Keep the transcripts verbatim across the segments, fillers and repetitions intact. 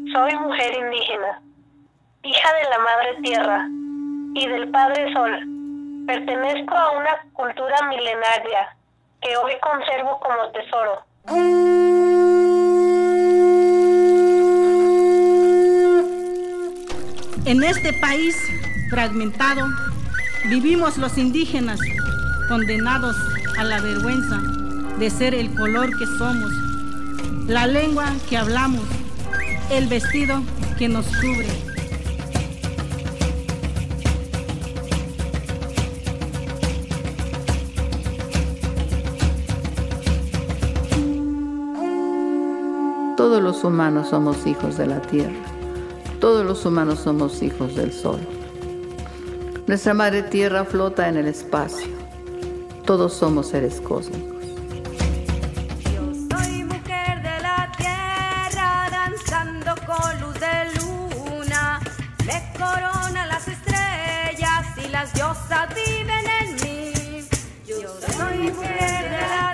Soy mujer indígena, hija de la Madre Tierra y del Padre Sol. Pertenezco a una cultura milenaria que hoy conservo como tesoro. En este país fragmentado vivimos los indígenas, condenados a la vergüenza de ser el color que somos, la lengua que hablamos, el vestido que nos cubre. Todos los humanos somos hijos de la tierra. Todos los humanos somos hijos del sol. Nuestra madre tierra flota en el espacio. Todos somos seres cósmicos. Yo soy mujer de la tierra, danzando con luz de luna. Me coronan las estrellas y las diosas viven en mí. Yo soy mujer de la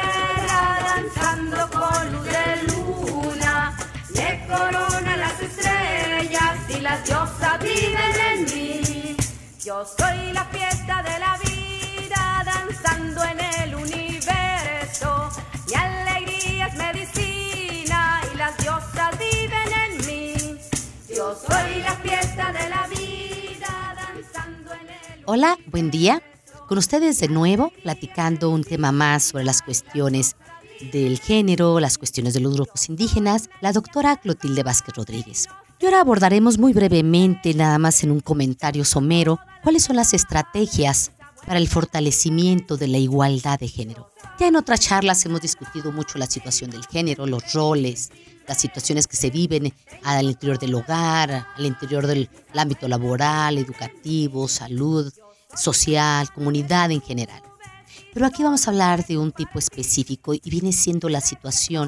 tierra, danzando con luz de luna. Me coronan las estrellas y las diosas viven en mí. Yo soy la fiesta de la vida, danzando en el universo. Mi alegría es medicina y las diosas viven en mí. Yo soy la fiesta de la vida, danzando en el... Hola, buen día. Con ustedes de nuevo, platicando un tema más sobre las cuestiones del género, las cuestiones de los grupos indígenas, la doctora Clotilde Vázquez Rodríguez. Y ahora abordaremos muy brevemente, nada más en un comentario somero, cuáles son las estrategias para el fortalecimiento de la igualdad de género. Ya en otras charlas hemos discutido mucho la situación del género, los roles, las situaciones que se viven al interior del hogar, al interior del ámbito laboral, educativo, salud, social, comunidad en general. Pero aquí vamos a hablar de un tipo específico y viene siendo la situación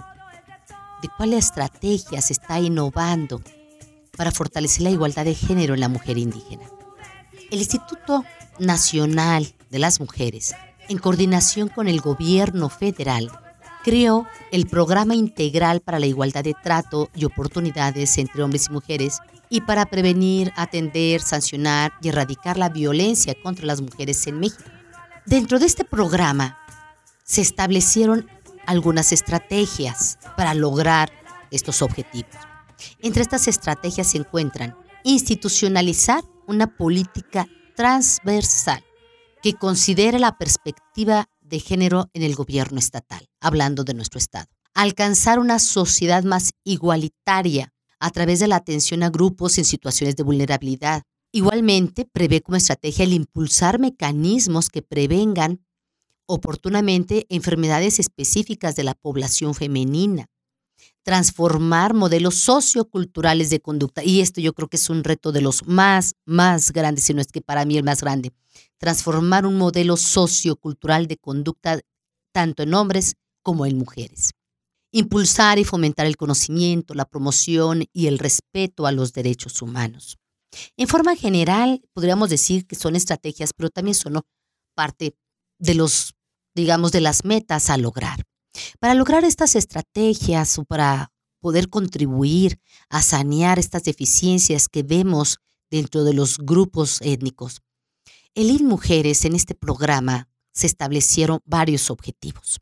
de cuáles estrategias se está innovando para fortalecer la igualdad de género en la mujer indígena. El Instituto Nacional de las Mujeres, en coordinación con el gobierno federal, creó el Programa Integral para la Igualdad de Trato y Oportunidades entre Hombres y Mujeres y para prevenir, atender, sancionar y erradicar la violencia contra las mujeres en México. Dentro de este programa se establecieron algunas estrategias para lograr estos objetivos. Entre estas estrategias se encuentran institucionalizar una política transversal que considere la perspectiva de género en el gobierno estatal, hablando de nuestro estado. Alcanzar una sociedad más igualitaria a través de la atención a grupos en situaciones de vulnerabilidad. Igualmente, prevé como estrategia el impulsar mecanismos que prevengan oportunamente enfermedades específicas de la población femenina. Transformar modelos socioculturales de conducta. Y esto yo creo que es un reto de los más, más grandes, si no es que para mí el más grande. Transformar un modelo sociocultural de conducta tanto en hombres como en mujeres. Impulsar y fomentar el conocimiento, la promoción y el respeto a los derechos humanos. En forma general, podríamos decir que son estrategias, pero también son, ¿no?, parte de los, digamos, de las metas a lograr. Para lograr estas estrategias o para poder contribuir a sanear estas deficiencias que vemos dentro de los grupos étnicos, el I N Mujeres en este programa se establecieron varios objetivos.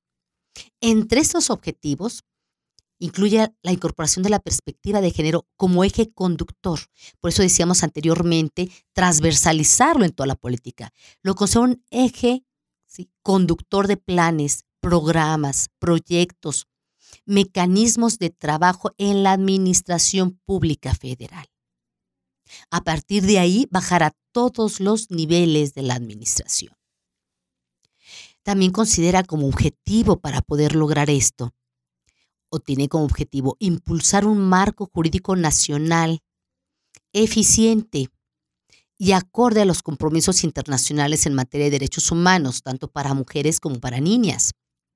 Entre estos objetivos incluye la incorporación de la perspectiva de género como eje conductor. Por eso decíamos anteriormente, transversalizarlo en toda la política. Lo considera un eje, ¿sí?, conductor de planes, programas, proyectos, mecanismos de trabajo en la administración pública federal. A partir de ahí, bajar a todos los niveles de la administración. También considera como objetivo para poder lograr esto, o tiene como objetivo, impulsar un marco jurídico nacional eficiente y acorde a los compromisos internacionales en materia de derechos humanos, tanto para mujeres como para niñas.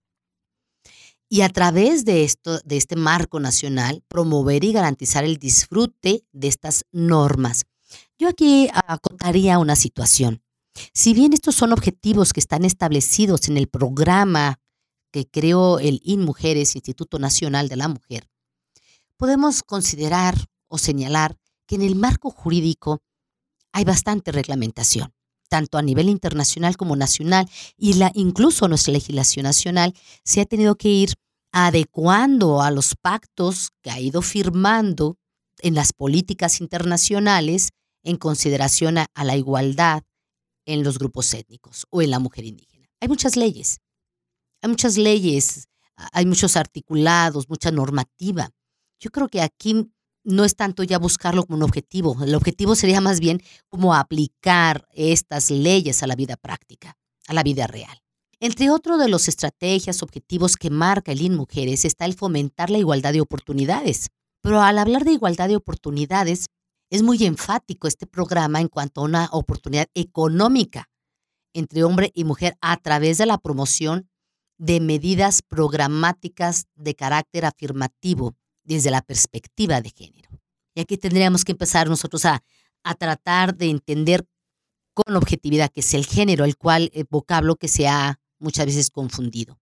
Y a través de esto, de este marco nacional, promover y garantizar el disfrute de estas normas. Yo aquí acotaría una situación. Si bien estos son objetivos que están establecidos en el programa que creó el I N Mujeres, Instituto Nacional de la Mujer, podemos considerar o señalar que en el marco jurídico hay bastante reglamentación, tanto a nivel internacional como nacional, y la, incluso nuestra legislación nacional se ha tenido que ir adecuando a los pactos que ha ido firmando en las políticas internacionales en consideración a, a la igualdad en los grupos étnicos o en la mujer indígena. Hay muchas leyes, hay muchas leyes, hay muchos articulados, mucha normativa. Yo creo que aquí no es tanto ya buscarlo como un objetivo. El objetivo sería más bien como aplicar estas leyes a la vida práctica, a la vida real. Entre otros de las estrategias, objetivos que marca el I N Mujeres está el fomentar la igualdad de oportunidades. Pero al hablar de igualdad de oportunidades, es muy enfático este programa en cuanto a una oportunidad económica entre hombre y mujer a través de la promoción de medidas programáticas de carácter afirmativo desde la perspectiva de género. Y aquí tendríamos que empezar nosotros a, a tratar de entender con objetividad qué es el género, el cual el vocablo que se ha muchas veces confundido.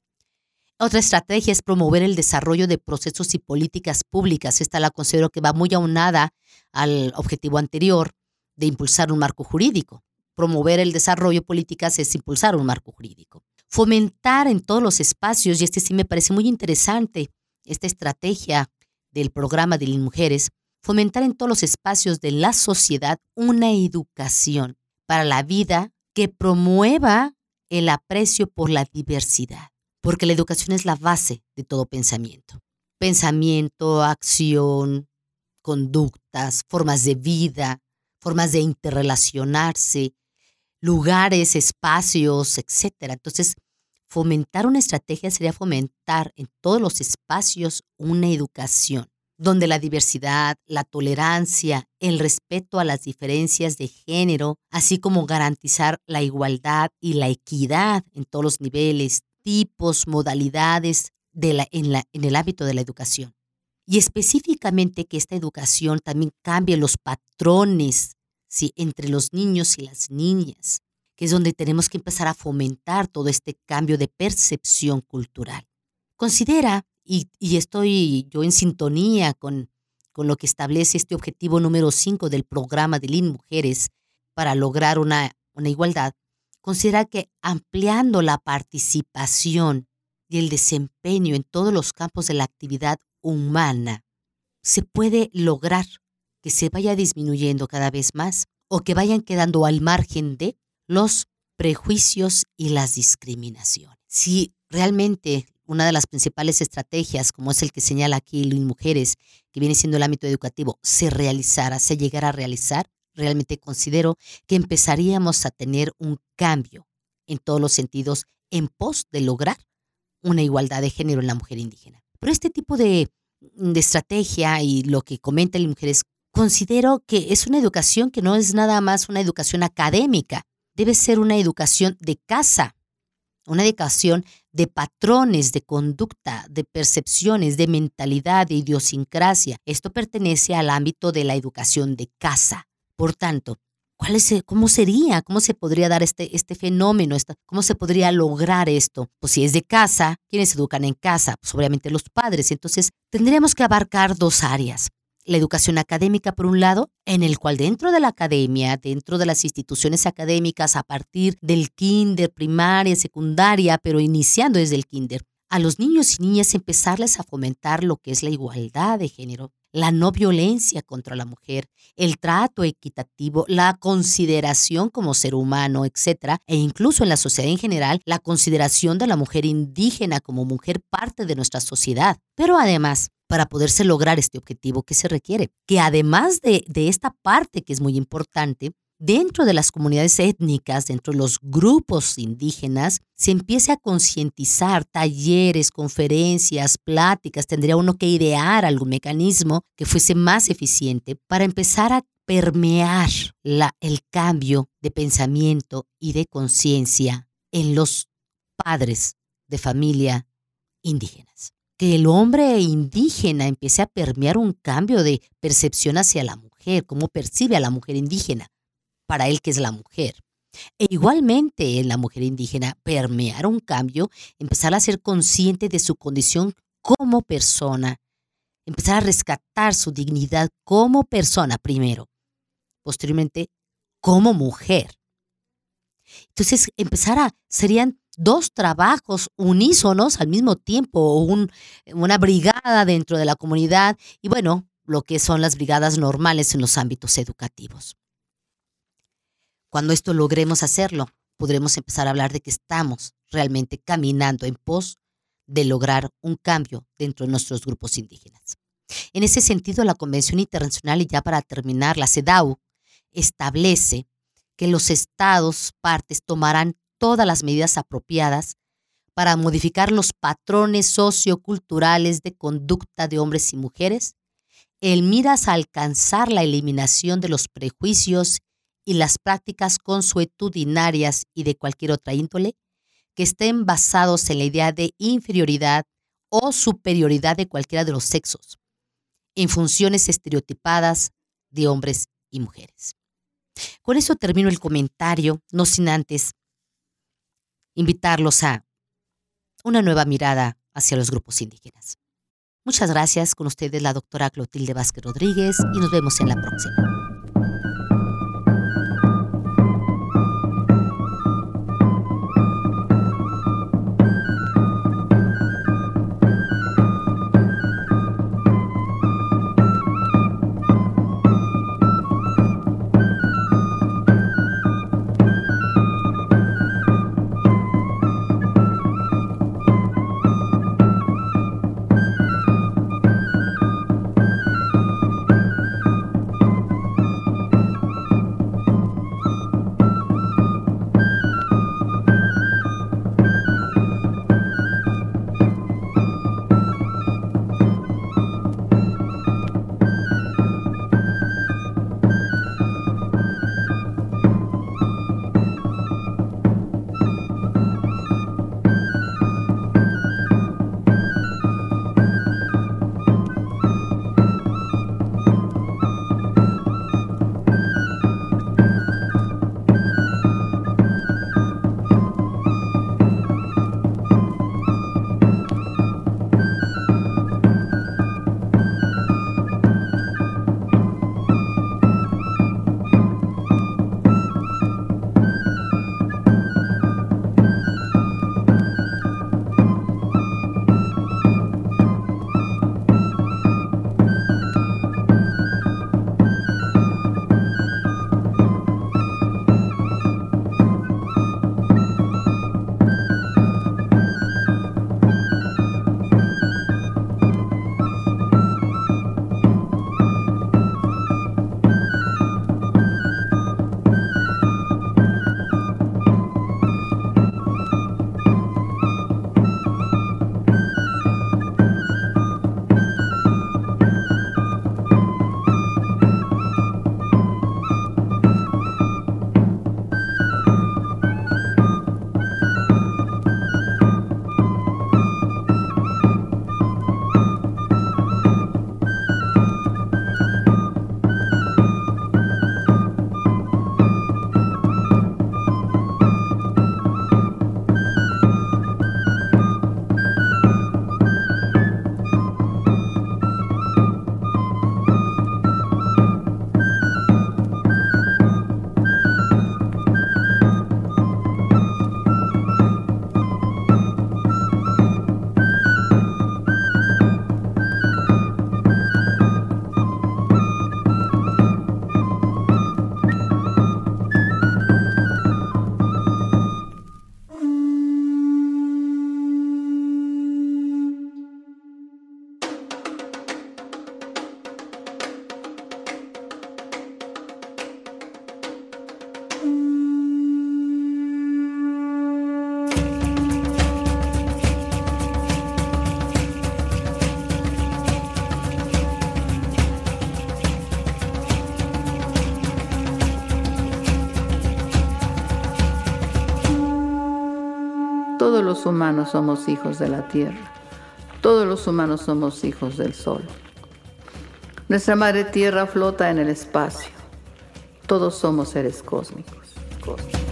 Otra estrategia es promover el desarrollo de procesos y políticas públicas. Esta la considero que va muy aunada al objetivo anterior de impulsar un marco jurídico. Promover el desarrollo de políticas es impulsar un marco jurídico. Fomentar en todos los espacios, y este sí me parece muy interesante, esta estrategia del programa de I N Mujeres, fomentar en todos los espacios de la sociedad una educación para la vida que promueva el aprecio por la diversidad, porque la educación es la base de todo pensamiento. Pensamiento, acción, conductas, formas de vida, formas de interrelacionarse, lugares, espacios, etcétera. Entonces, fomentar una estrategia sería fomentar en todos los espacios una educación donde la diversidad, la tolerancia, el respeto a las diferencias de género, así como garantizar la igualdad y la equidad en todos los niveles, tipos, modalidades de la, en, la, en el ámbito de la educación. Y específicamente que esta educación también cambie los patrones, ¿sí?, entre los niños y las niñas, que es donde tenemos que empezar a fomentar todo este cambio de percepción cultural. Considera, y, y estoy yo en sintonía con, con lo que establece este objetivo número cinco del programa de I N Mujeres para lograr una, una igualdad, considera que ampliando la participación y el desempeño en todos los campos de la actividad humana, se puede lograr que se vaya disminuyendo cada vez más o que vayan quedando al margen de los prejuicios y las discriminaciones. Si realmente una de las principales estrategias, como es el que señala aquí I N Mujeres, que viene siendo el ámbito educativo, se realizara, se llegara a realizar, realmente considero que empezaríamos a tener un cambio en todos los sentidos en pos de lograr una igualdad de género en la mujer indígena. Pero este tipo de, de estrategia y lo que comenta I N Mujeres, considero que es una educación que no es nada más una educación académica, debe ser una educación de casa, una educación de patrones, de conducta, de percepciones, de mentalidad, de idiosincrasia. Esto pertenece al ámbito de la educación de casa. Por tanto, ¿cuál es, ¿cómo sería? ¿Cómo se podría dar este, este fenómeno? Esta, ¿Cómo se podría lograr esto? Pues si es de casa, ¿quiénes educan en casa? Pues obviamente los padres. Entonces, tendríamos que abarcar dos áreas. La educación académica, por un lado, en el cual dentro de la academia, dentro de las instituciones académicas, a partir del kinder, primaria, secundaria, pero iniciando desde el kinder, a los niños y niñas empezarles a fomentar lo que es la igualdad de género, la no violencia contra la mujer, el trato equitativo, la consideración como ser humano, etcétera, e incluso en la sociedad en general, la consideración de la mujer indígena como mujer parte de nuestra sociedad. Pero además, para poderse lograr este objetivo, ¿qué se requiere? Que además de, de esta parte que es muy importante, dentro de las comunidades étnicas, dentro de los grupos indígenas, se empiece a concientizar talleres, conferencias, pláticas. Tendría uno que idear algún mecanismo que fuese más eficiente para empezar a permear la, el cambio de pensamiento y de conciencia en los padres de familia indígenas. Que el hombre indígena empiece a permear un cambio de percepción hacia la mujer, cómo percibe a la mujer indígena, para él que es la mujer. E igualmente en la mujer indígena permear un cambio, empezar a ser consciente de su condición como persona, empezar a rescatar su dignidad como persona primero, posteriormente como mujer. Entonces, empezar a, serían dos trabajos unísonos al mismo tiempo, o un, una brigada dentro de la comunidad y bueno, lo que son las brigadas normales en los ámbitos educativos. Cuando esto logremos hacerlo, podremos empezar a hablar de que estamos realmente caminando en pos de lograr un cambio dentro de nuestros grupos indígenas. En ese sentido, la Convención Internacional, y ya para terminar, la CEDAW, establece que los estados partes tomarán todas las medidas apropiadas para modificar los patrones socioculturales de conducta de hombres y mujeres en miras a alcanzar la eliminación de los prejuicios y las prácticas consuetudinarias y de cualquier otra índole que estén basados en la idea de inferioridad o superioridad de cualquiera de los sexos, en funciones estereotipadas de hombres y mujeres. Con eso termino el comentario, no sin antes invitarlos a una nueva mirada hacia los grupos indígenas. Muchas gracias. Con ustedes la doctora Clotilde Vázquez Rodríguez y nos vemos en la próxima. Todos los humanos somos hijos de la tierra. Todos los humanos somos hijos del sol. Nuestra madre tierra flota en el espacio. Todos somos seres cósmicos. cósmicos.